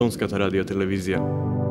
Македонската радиотелевизија.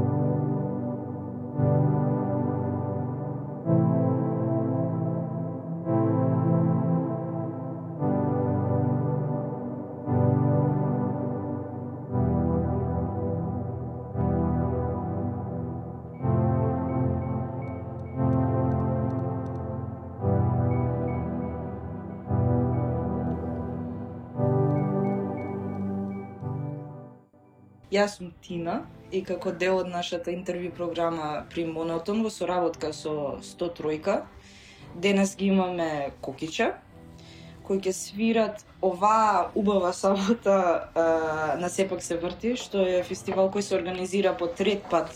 Јас сум Тина и како дел од нашата интервју програма при Монотон во соработка со 103, денес ги имаме Кокича, кои ќе свират оваа убава сабота на Сепак се врти, што е фестивал кој се организира по трет пат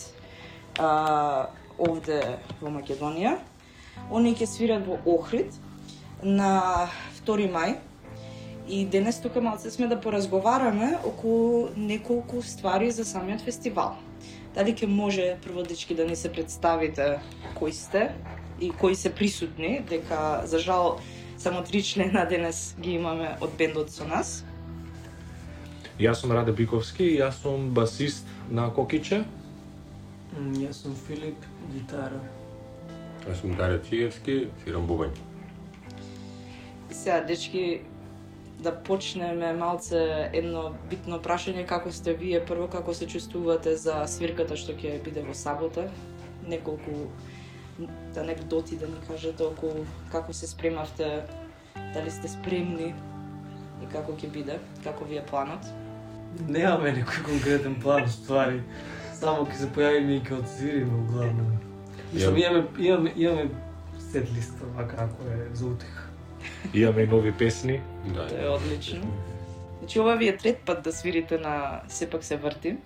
овде во Македонија. Они ќе свират во Охрид на 2 мај. И денес тука малце сме да поразговараме околу неколку ствари за самиот фестивал. Дали ќе може прво дечки да ни се представите кои сте и кои се присутни, дека за жал само 3 члена денес ги имаме од бендот со нас. Јас сум Раде Биковски, јас сум басист на Кокиче. Јас сум Филип, гитара. Јас сум Даре Циевски, свирам бубањ. Сега, дечки, да почнеме малце едно битно прашање, како сте вие, прво како се чувствувате за свирката што ќе биде во сабота? Неколку анекдоти да ни кажете околу како се спремавте, дали сте спремни и како ќе биде, како ви е планот? Немаме некој конкретен план, ствари. Само ќе се појавиме и ќе одсвириме углавно. Имаме сет листа, како е за утеха. Имаме и нови песни. Да. Тоа е одлично. Значи, ова ви е трет пат да свирите на Сепак се врти.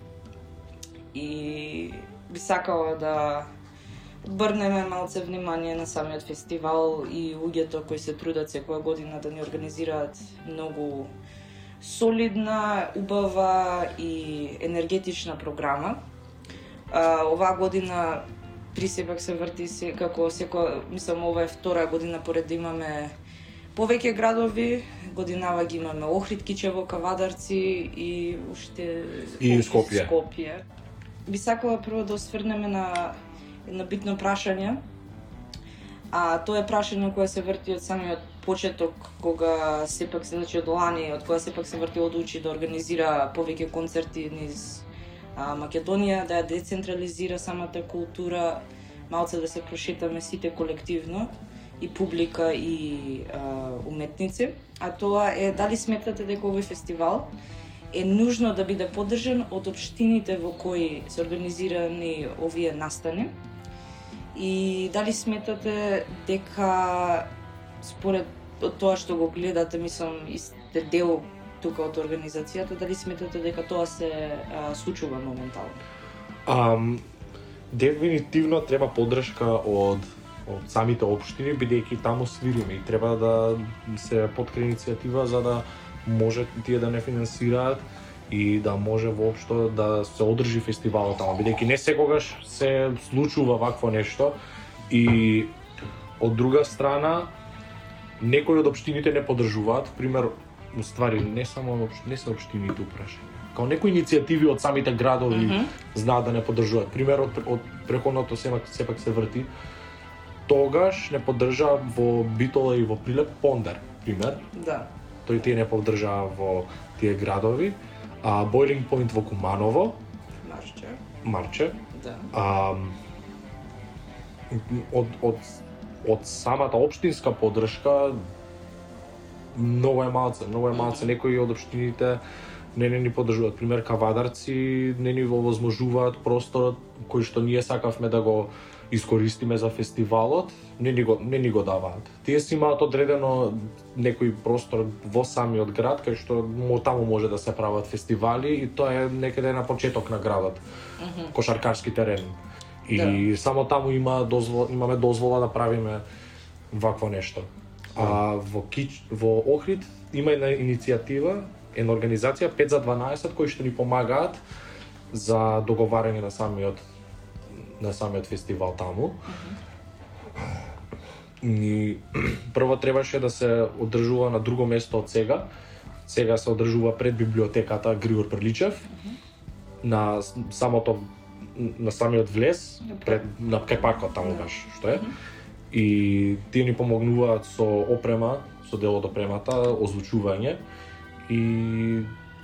И би сакала да обрнеме малце внимание на самиот фестивал и луѓето кои се трудат секоја година да ни организираат многу солидна, убава и енергетична програма. Оваа година при Сепак се врти како секоја, мислам, ова е втора година поред да имаме повеќе градови. Годинава ги имаме Охрид, Кичево, Кавадарци и уште И Скопје. Би сакала прво да осврнеме на едно битно прашање. Тоа е прашање кое се врти од самиот почеток, кога Сепак се, значи од лани, од кога Сепак се врти одлучи да организира повеќе концерти низ Македонија, да ја децентрализира самата култура, малце да се прошетаме сите колективно, и публика и уметници. А тоа е дали сметате дека овој фестивал е нужно да биде поддржан од општините во кои се организирани овие настани, и дали сметате дека според тоа што го гледате, мислам, и сте дел тука од организацијата, дали сметате дека тоа се случува моментално? Дефинитивно треба поддршка од самите општини, бидејќи таму свириме и треба да се поткрени иницијатива за да може тие да не финансираат и да може воопшто да се одржи фестивалот таму, бидејќи не секогаш се случува вакво нешто. И од друга страна некои од општините не поддржуваат, пример, ствари не се општините упрашање. Као некои иницијативи од самите градови знаат да не поддржуваат. Пример од преходното Сепак се врти, тогаш не поддржа во Битола и во Прилеп Пондер, пример. Да. Тој тие не поддржа во тие градови. Бойлинг Поинт во Куманово. Марче. Да. Од самата општинска поддршка многу е малце. Некои од општините не ни поддржуваат. Пример, Кавадарци не ни овозможуваат просторот кој што ние сакавме да го искористиме за фестивалот, не ни го даваат. Тие си имаат одредено некој простор во самиот град, кај што таму може да се прават фестивали, и тоа е некаде на почеток на градот, кошаркарски терен. И само таму имаме дозвола да правиме вакво нешто. Во Охрид има една иницијатива, една организација 5 за 12 кои што ни помагаат за договарање на самиот фестивал таму. И прво требаше да се одржува на друго место од сега. Сега се одржува пред библиотеката Григор Приличев. на самото на самиот влез пред на кај паркот таму баш што е. И тие ни помогнуваат со опрема, со дел од опремата, озвучување и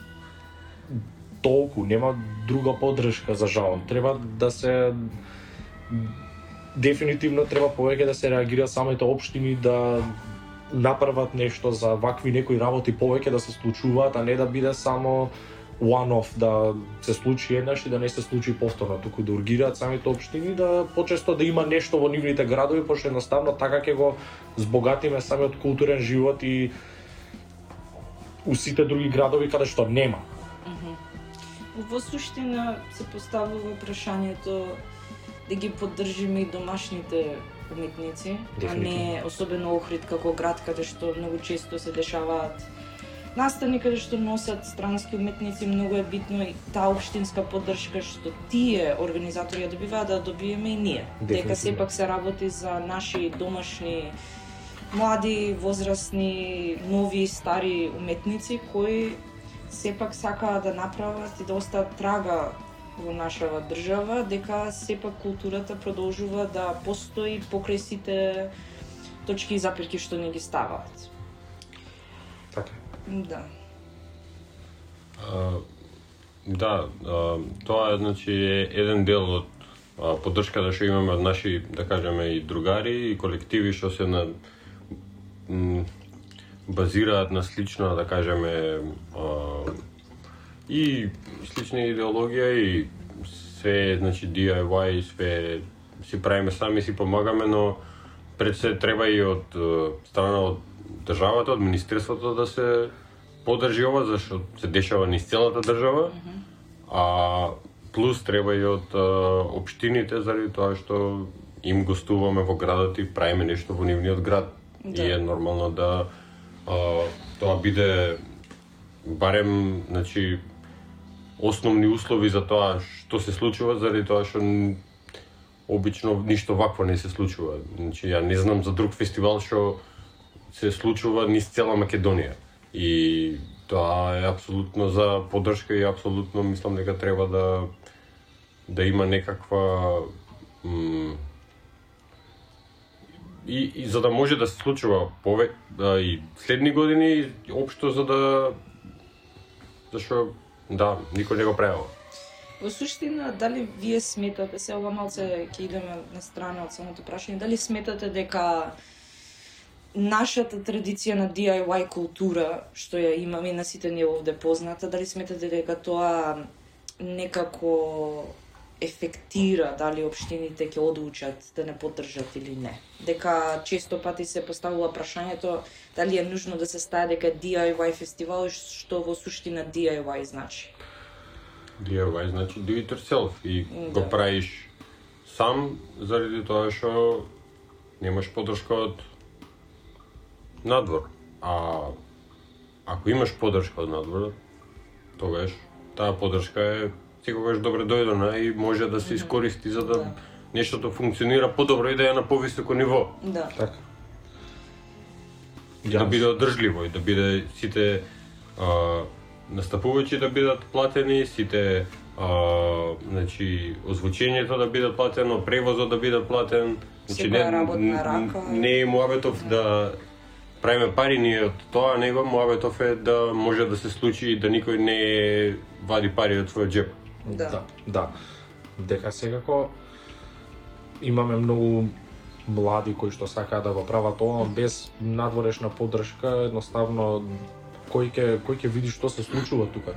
толку нема друга поддршка за жал. Треба да се дефинитивно треба повеќе да се реагира самите општини да направат нешто за вакви некои работи повеќе да се случуваат, а не да биде само one-off, да се случи еднаш и да не се случи повторно, туку да ургираат самите општини да почесто да има нешто во нивните градови, пошто едноставно така ќе го збогатиме самиот културен живот и у сите други градови каде што нема. Во суштина се поставува прашањето да ги поддржиме и домашните уметници, а не особено Охрид како град каде што многу често се дешаваат настани каде што носат странски уметници. Многу е битно и таа општинска поддршка што тие организатори ја добиваат да добиеме и ние. Дека сепак се работи за наши домашни млади, возрастни, нови и стари уметници кои сепак сакаат да направат и да остават трага во нашава држава, дека сепак културата продолжува да постои покрај сите точки и запирки што не ги ставаат. Така. Да. Тоа е значи еден дел од поддршката што имаме од наши, да кажеме, и другари и колективи што се на базираат на слична, да кажеме, и слична идеологија и се, значи, DIY, све си правиме сами, си помагаме, но пред се треба и од страна од државата, од министерството да се поддржи ова, зашто се дешава низ целата држава, а плюс треба и од општините, заради тоа што им гостуваме во градот и правиме нешто во нивниот град. И е нормално да тоа биде барем, значи, основни услови за тоа што се случува, заради тоа што обично ништо вакво не се случува. Значи, ја не знам за друг фестивал што се случува низ цела Македонија. И тоа е апсолутно за поддршка и апсолутно мислам дека треба да има некаква и за да може да се случува и следни години, општо за да зашто никој не го правил. Во суштина, дали вие сметате, се ова малце ќе идеме на страна од самото прашање, дали сметате дека нашата традиција на DIY култура, што ја имаме на сите ние овде позната, дали сметате дека тоа некако ефектира дали општините ќе одлучат да не поддржат или не? Дека често пати се поставува прашањето дали е нужно да се стае дека DIY фестивал, што во суштина DIY значи? DIY значи do it yourself и го правиш сам заради тоа што немаш поддршка од надвор. А ако имаш поддршка од надвор, тогаш таа поддршка е секогаш добре дојдена и може да се искористи за да нештото функционира подобро и да е на повисоко ниво. Да. Така. Да биде одржливо и да биде сите настапувачи да бидат платени, сите значи озвучењето да биде платено, превозот да биде платен. Значи не е муабетов да правиме пари ние од тоа, него муабетов е да може да се случи и да никој не вади пари од својот џеп. Да. Дека секако имаме многу млади кои што сакаат да го прават ова без надворешна поддршка, едноставно кој ќе види што се случува тука.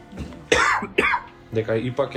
Дека ипак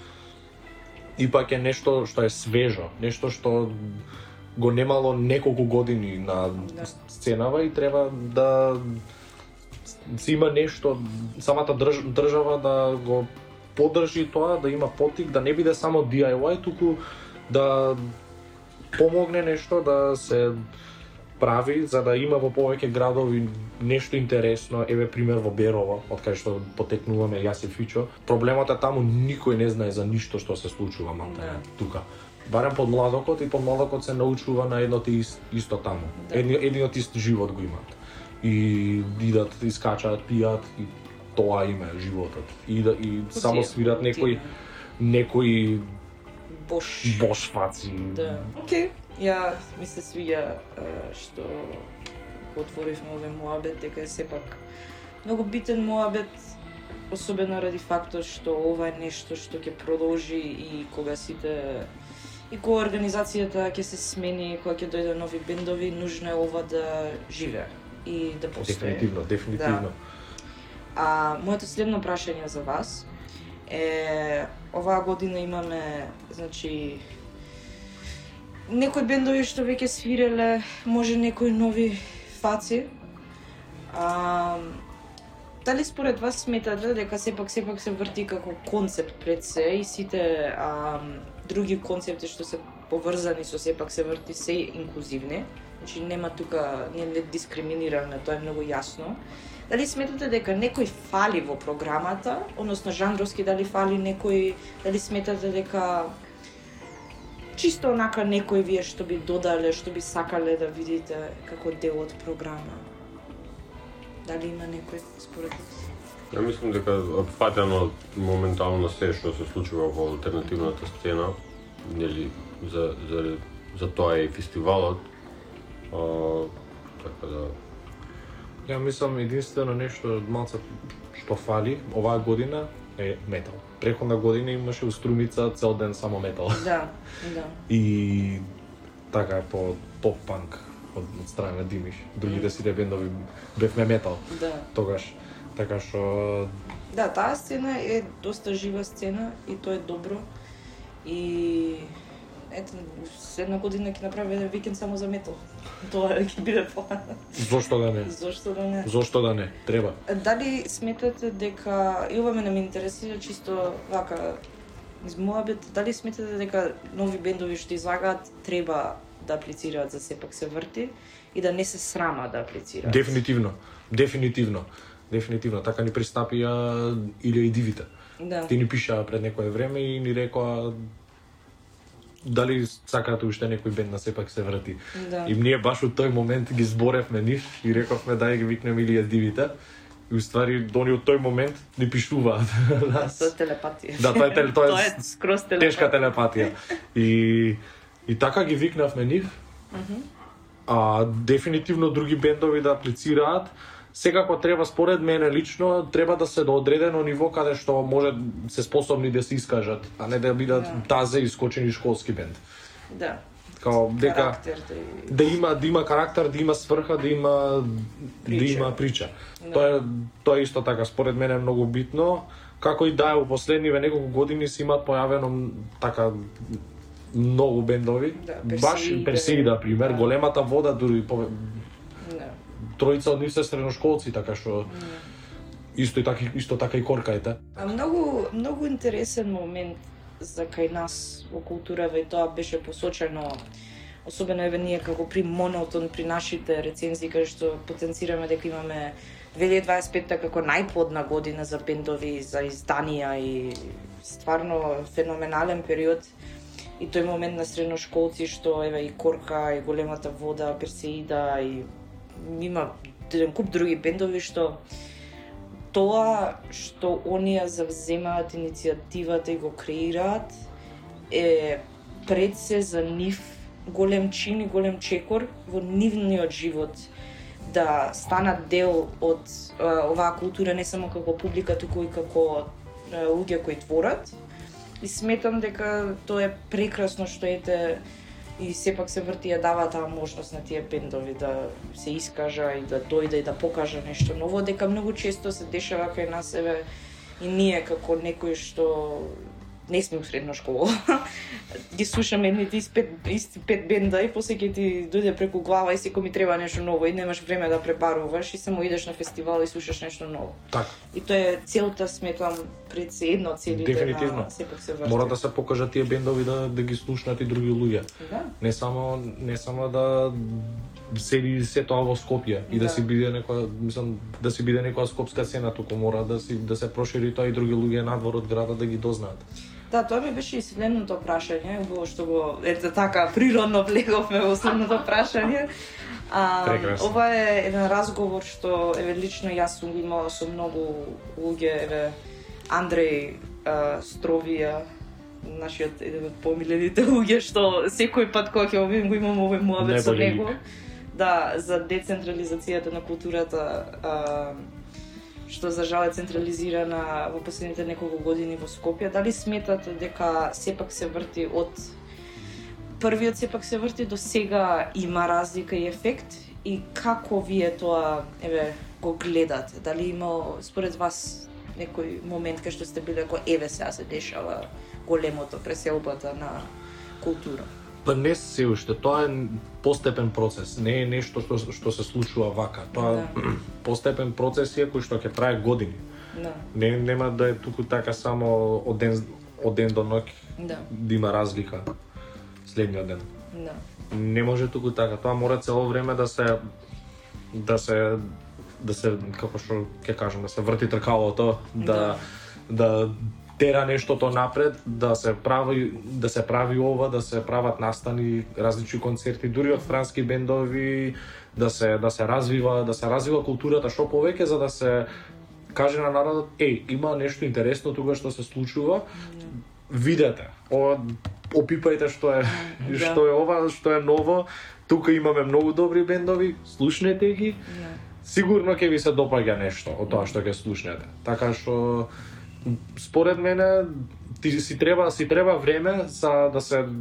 е нешто што е свежо, нешто што го немало неколку години на сценава и треба да се има нешто, самата држава да го поддржи тоа, да има поттик, да не биде само DIY, туку да помогне нешто да се прави, за да има во повеќе градови нешто интересно. Еве пример во Берово, од кај што потекнуваме јас и Фичо. Проблемот е таму никој не знае за ништо што се случува тука. Барем под младокот и под младокот се научува на едното исто таму. Едниот ист живот го имаат. И идат, искачаат, пијат и тоа им е животот. И само свират некои бош фаци. Да. Океј, ја ми се свиѓа што отворивме овој муабет, дека е сепак многу битен муабет, особено ради фактот што ова е нешто што ќе продолжи и кога организацијата ќе се смени, кога ќе дојде нови бендови, нужно е ова да живее и да постои. Дефинитивно. Да. Моето следно прашање за вас е, оваа година имаме, значи, некои бендови што веќе свиреле, може некои нови фаци. Дали според вас сметате дека сепак се врти како концепт пред се и сите други концепти што се поврзани со сепак се врти се инклузивни? Значи нема тука, не дискриминираме, тоа е многу јасно. Дали сметате дека некој фали во програмата, односно жанровски дали фали некој, дали сметате дека чисто онака некој вие што би додале, што би сакале да видите како дел од програма? Дали има некој според вас? Ја мислам дека опфатено моментално се што се случува во алтернативната сцена, нели за тоа е и фестивалот. Така да. Ја мислам единствено нешто малце што фали оваа година е метал. Преходна година имаше у Струмица цел ден само метал. Да. И така по поп-панк од страна на Димиш. Другите сите бендови бевме метал. Да. Тогаш. Така што Да, таа сцена е доста жива сцена и тоа е добро. И ето, следна година ќе направи еден викенд само за метал. Тоа ќе биде план. Зошто да не? Зошто да не? Треба. Дали сметате дека, и ова мене ме интересира чисто вака из муабет, дали сметате дека нови бендови што излагаат треба да аплицираат за сепак се врти и да не се срама да аплицираат? Дефинитивно. Така ни пристапија Илија и Дивите. Да. Ти ни пишаа пред некое време и ни рекоа дали сакате уште некој бенд на сепак се врти. Да. И ние баш од тој момент ги зборевме нив и рековме дај ги викнеме Илија Дивите. И уствари дони од тој момент ни пишуваат. Тоа е телепатија. Да, тоа е скроз телепатија. Тешка телепатија. И така ги викнавме нив. Дефинитивно други бендови да аплицираат. Секако треба, според мене лично, треба да се до одредено ниво каде што може се способни да се искажат, а не да бидат тазе искочени школски бенд. Да. Као дека да има карактер, да има сврха, да има прича. Да. Тоа е исто така според мене многу битно, како и да е во последниве неколку години се имаат појавено така многу бендови. Да, баш Персеида, пример, Големата вода дури тројца од нив се средношколци, така што исто така и Коркајте. Многу интересен момент за кај нас во културава и тоа беше посочено, особено еве ние како при Монотон, при нашите рецензии, каде што потенцираме дека имаме 2025 како најплодна година за бендови, за изданија и стварно феноменален период. И тој момент на средношколци што еве и Корка, и Големата вода, Персеида и има еден куп други бендови што тоа што оние завземаат иницијативата и го креираат е пред се за нив голем чин и голем чекор во нивниот живот да станат дел од оваа култура не само како публика, туку и како луѓе кои творат. И сметам дека тоа е прекрасно што ете и сепак се врти ја дава таа можност на тие бендови да се искажа и да дојде и да покажа нешто ново, дека многу често се дешава кај нас еве и ние како некои што не сме у средна школа. Ги слушаме едните исти пет бенда и после ќе ти дојде преку глава и секој ми треба нешто ново и немаш време да пребаруваш и само идеш на фестивал и слушаш нешто ново. Така. И тоа е целта, сметам, пред се една од целите на сепак се врти. Мора да се покажат тие бендови да ги слушнат и други луѓе. Да. Не само да седи се тоа во Скопје и да си биде некоја, мислам, да си биде некоја скопска сцена, туку мора да се прошири тоа и други луѓе надвор од градот да ги дознаат. Да, тоа ми беше и следното прашање, убаво што го ете така природно влеговме во следното прашање. Прекрасно. Ова е еден разговор што еве лично јас сум имала со многу луѓе, еве Андреј Стровија, нашиот еден од помилените луѓе што секој пат кога ќе го имам овој муабет со него. Да, за децентрализацијата на културата, што за жал е централизирана во последните неколку години во Скопје. Дали сметате дека сепак се врти од првиот сепак се врти до сега има разлика и ефект и како вие тоа еве го гледате? Дали има според вас некој момент кај што сте биле како еве сега се дешава големото преселбата на култура? Па не се уште, тоа е постепен процес, не е нешто што се случува вака. Тоа постепен процес е кој што ќе трае години. Да. Нема да е туку така само од ден до ноќ да има разлика следниот ден. Да. Не може туку така, тоа мора цело време да се како што ќе кажам, да се врти тркалото, да тера нештото напред, да се прави ова, да се прават настани, различни концерти, дури од странски бендови, да се развива културата што повеќе, за да се каже на народот, има нешто интересно тука што се случува. Видете, опипајте што е ова, што е ново. Тука имаме многу добри бендови, слушнете ги. Сигурно ќе ви се допаѓа нешто од тоа што ќе слушнете. Така што според мене си треба време за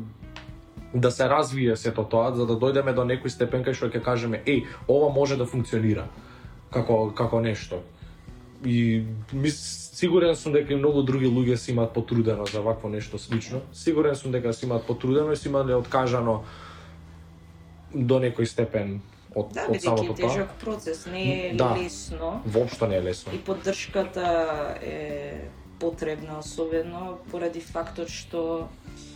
да се развие сето тоа, за да дојдеме до некој степен кај што ќе кажеме ова може да функционира како нешто. И сигурен сум дека и многу други луѓе си имаат потрудено за вакво нешто слично. Сигурен сум дека си имаат потрудено и си имале откажано до некој степен од самото тоа. Да, тежок процес, не е лесно. Воопшто не е лесно. И поддршката е потребна, особено поради фактот што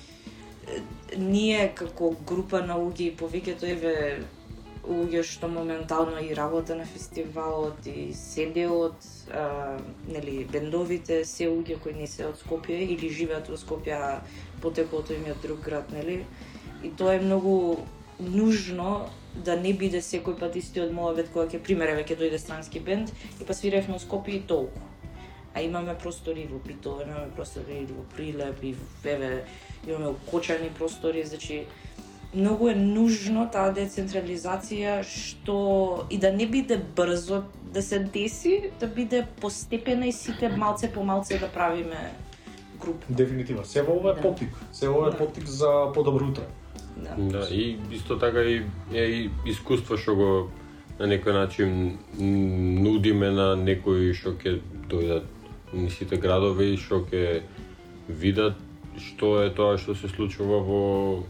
ние како група на луѓе и повеќето еве луѓе што моментално и работа на фестивалот и се дел од нели бендовите, се луѓе кои не се од Скопје или живеат во Скопје, потеклото им е од друг град, нели? И тоа е многу нужно да не биде секој пат истиот муабет кога ќе примереве ќе дојде странски бенд и па свиревме во Скопје и толку. А имаме простори во Битола, имаме простори во Прилеп и еве имаме окочани простори, значи многу е нужно таа децентрализација што и да не биде брзо да се деси, да биде постепена и сите малце по малце да правиме група. Дефинитивно. Се ова е поттик. Се ова е поттик за подобро утре. Да, и исто така и искуство што го на некој начин нудиме на некои што ќе дојдат низ сите градови, што ќе видат што е тоа што се случува во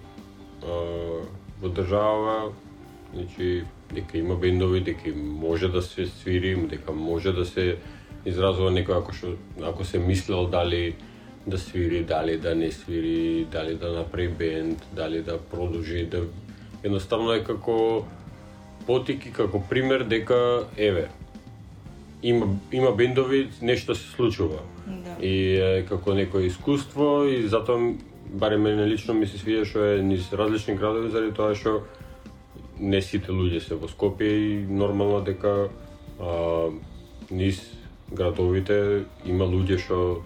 држава, значи дека има бендови, дека може да се свири, дека може да се изразува некој ако се мислел дали да свири, дали да не свири, дали да направи бенд, дали да продолжи, да едноставно е како потик и како пример дека еве има бендови, нешто се случува. Да. И е како некое искуство и затоа барем мене лично ми се свиѓа што е низ различни градови заради тоа што не сите луѓе се во Скопје и нормално дека низ градовите има луѓе што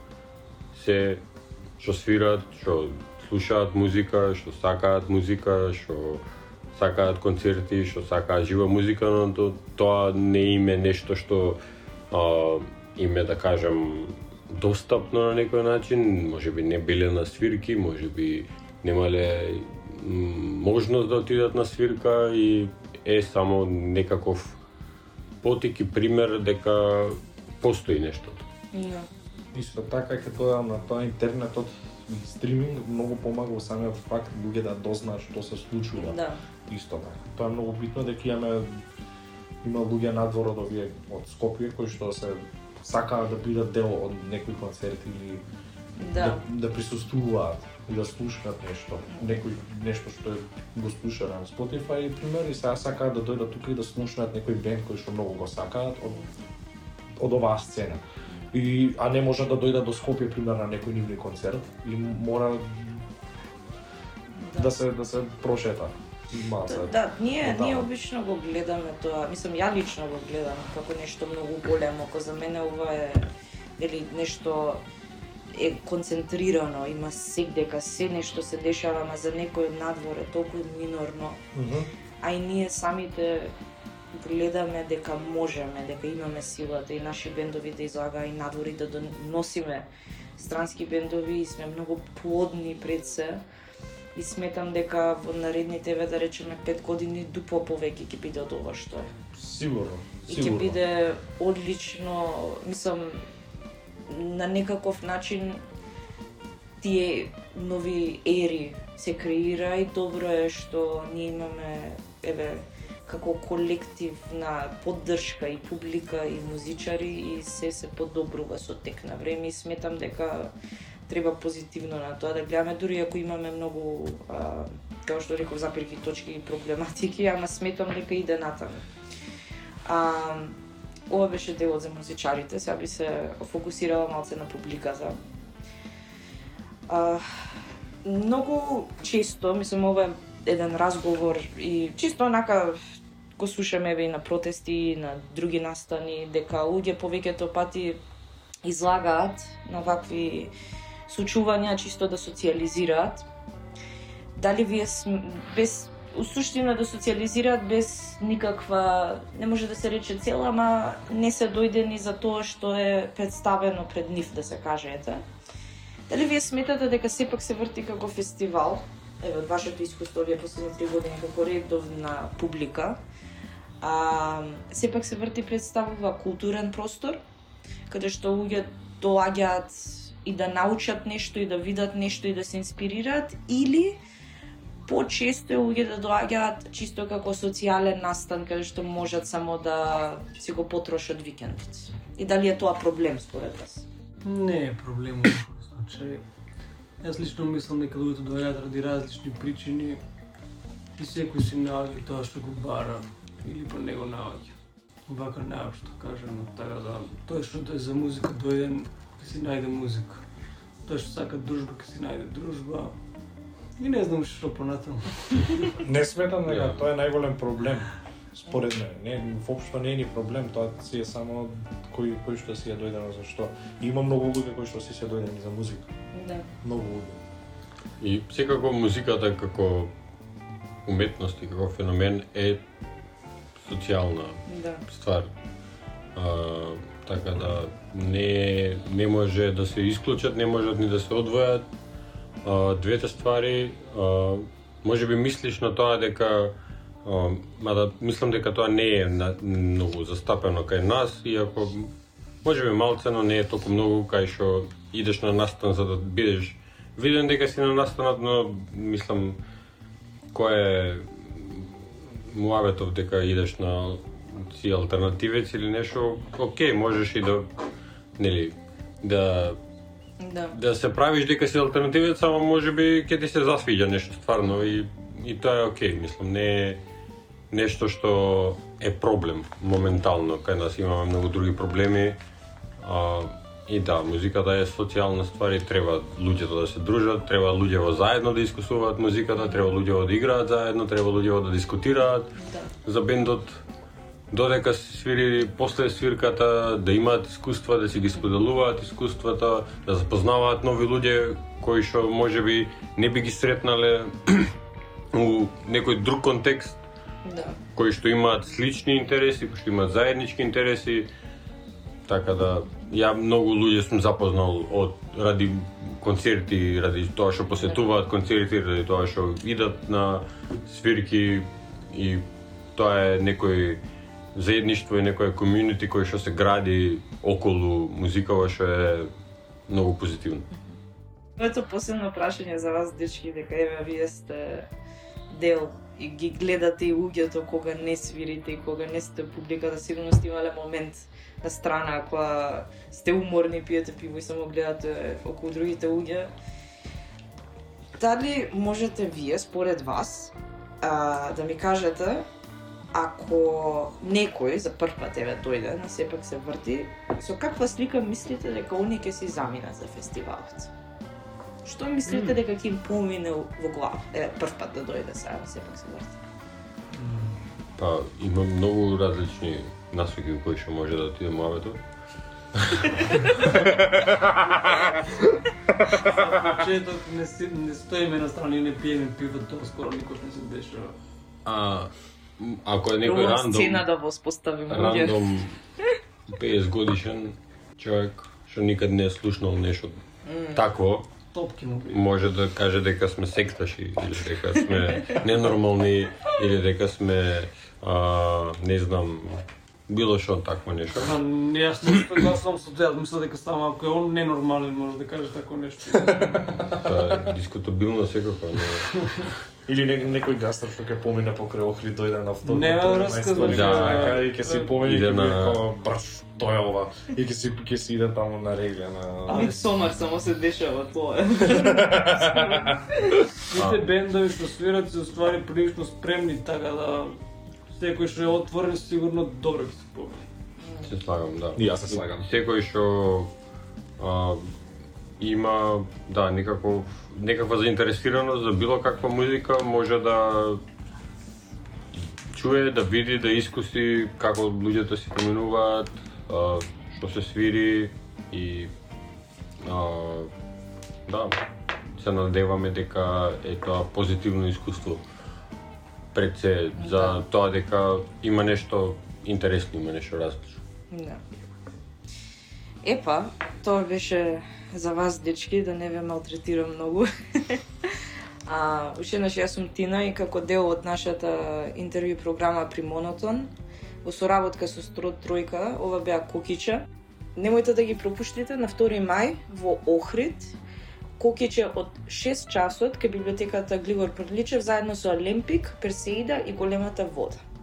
свират, што слушаат музика, што сакаат музика, што сакаат концерти, што сакаат жива музика, но тоа не име нешто што име да кажам достапно на некој начин, можеби не биле на свирки, можеби немале можност да отидат на свирка и е само некаков потик и пример дека постои нештото. Да. Исто така ќе додам на тоа интернетот и стриминг многу помага во самиот факт луѓе да дознаат што се случува. Да. Исто така. Тоа е многу битно дека има луѓе надвор од овие од Скопје кои што се сакаат да бидат дел од некој концерт или да присуствуваат и да слушаат нешто што го слушаат на Spotify пример и сега сакаат да дојдат тука и да слушаат некој бенд кој што многу го сакаат од оваа сцена. А не може да дојдат до Скопје пример на некој нивни концерт и мора да се прошета. Маца. Да, ние Да. обично го гледаме тоа, мислам ја лично го гледам како нешто многу големо, ко за мене ова е нешто е концентрирано, има секдека, се нешто се дешава, ама за некој надвор е толку минорно. А и ние самите гледаме дека можеме, дека имаме силата и наши бендови да излага и надвори да доносиме странски бендови и сме многу плодни пред се. И сметам дека во наредните, да речеме, 5 години дупо повеќе ќе биде од ова што е. Сигурно. И ќе биде одлично, мислам, на некаков начин тие нови ери се креира и добро е што ние имаме, како колективна поддршка и публика и музичари и се подобрува со тек на време и сметам дека треба позитивно на тоа да гледаме, дури ако имаме многу, како што реков, запирки точки и проблематики, ама сметам дека иде натаму. Ова беше делот за музичарите, сега би се фокусирала малце на публиката. Многу често, мислам, ова е еден разговор и чисто онака го слушаме и на протести и на други настани, дека луѓе повеќето пати излагаат на вакви случувања чисто да социализираат. Дали вие без суштина да социализираат без никаква, не може да се рече цела, ама не се дојдени за тоа што е представено пред нив, да се каже, ете. Дали вие сметате дека сепак се врти како фестивал, од вашето искуство вие последни 3 години како редовна публика, сепак се врти представува културен простор, каде што луѓе доаѓаат и да научат нешто и да видат нешто и да се инспирираат, или почесто луѓе да доаѓаат чисто како социјален настан, каде што можат само да си го потрошат викендот. И дали е тоа проблем според вас? Не е проблем. Значи, јас лично мислам дека луѓето доаѓаат ради различни причини и секој си наоѓа тоа што го бара или по него наоѓа. Вака наопшто кажано, така да тој што е за музика дојден ќе си најде музика. Тој што сака дружба ќе си најде дружба. И не знам што понатаму. Не сметам дека тоа е најголем проблем. Според мене, воопшто не е ни проблем, тоа си е само кој што си е дојдено за што. Има многу луѓе кои што си се дојдени за музика. Да. Многу луѓе. И секако музиката како уметност и како феномен е социјална ствар. Така да не може да се исклучат, не можат ни да се одвојат двете ствари. Може би мислиш на тоа дека мада мислам дека тоа не е многу застапено кај нас, иако може би малце, но не е толку многу кај што идеш на настан за да бидеш виден дека си на настанот, но мислам кој е муаветов дека идеш на си алтернативец или нешто, окей, можеш и да нели да се правиш дека си алтернативец, ама можеби ќе ти се засвиѓа нешто стварно и тоа е окей, мислам, не е нешто што е проблем моментално, кај нас имаме многу други проблеми. И да, музиката е социјална ствар и треба луѓето да се дружат, треба луѓето заедно да искусуваат музиката, треба луѓето да играат заедно, треба луѓето да дискутираат за бендот, додека се свири после свирката, да имаат искуства, да си ги споделуваат искуствата, да запознаваат нови луѓе кои што можеби не би ги сретнале у некој друг контекст, кои што имаат слични интереси, кои што имаат заеднички интереси. Така да, ја многу луѓе сум запознал ради концерти, ради тоа што посетуваат концерти, ради тоа што идат на свирки и тоа е некој заедништво и некој комјунити кој што се гради околу музикава, што е многу позитивно. Моето последно прашање за вас, дечки, дека вие сте дел и ги гледате и луѓето кога не свирите и кога не сте публиката, сигурно сте имале момент на страна кога сте уморни, пиете пиво и само гледате околу другите луѓе. Дали можете вие, според вас, да ми кажете, ако некој за прв пат дојде, на сепак се врти, со каква слика мислите дека они ќе си заминат за фестивалот? Што мислите дека ќе им помине во глава? Прв пат да дојде сега, сепак се врти. Па, има многу различни насоки во кои што може да отиде муабетот. Почеток не стоиме на страна и не пиеме пиво, тоа скоро никош не се дешава. Ако е некој Прво сцена да воспоставиме. рандом 50 годишен човек што никад не е слушнал нешто такво, Топки му. може да каже дека сме секташи или дека сме ненормални или дека сме не знам било што такво нешто. Јас не согласувам со тоа, мислам дека само ако е он ненормален може да каже тако нешто. Тоа е дискутабилно секако, но Или некој гастар што ќе помине покрај Охрид, дојде на втор. Нема врска, значи, и ќе си помине иде и на- на брш, тоа е ова. И ќе си иде таму на регија на Мидсомар само се дешава тоа. Сите бендови што свират се уствари прилично спремни, така да секој што е отворен сигурно добро ќе се помине. се слагам, да. И јас се слагам. Секој што има некаква заинтересираност за било каква музика може да чуе, да види, да искуси како луѓето се поминуваат, што се свири и да, се надеваме дека е тоа позитивно искуство пред се за тоа дека има нешто интересно, има нешто различно. Да. Епа, тоа беше за вас, дечки, да не ве малтретирам многу. Уште еднаш, јас сум Тина и како дел од нашата интервју програма при Монотон, во соработка со Строт Тројка, ова беа Кокиче. Немојте да ги пропуштите на 2 мај во Охрид. Кокиче од 6 часот кај библиотеката Гligor Прдличев заедно со Олимпик, Персеида и Големата вода.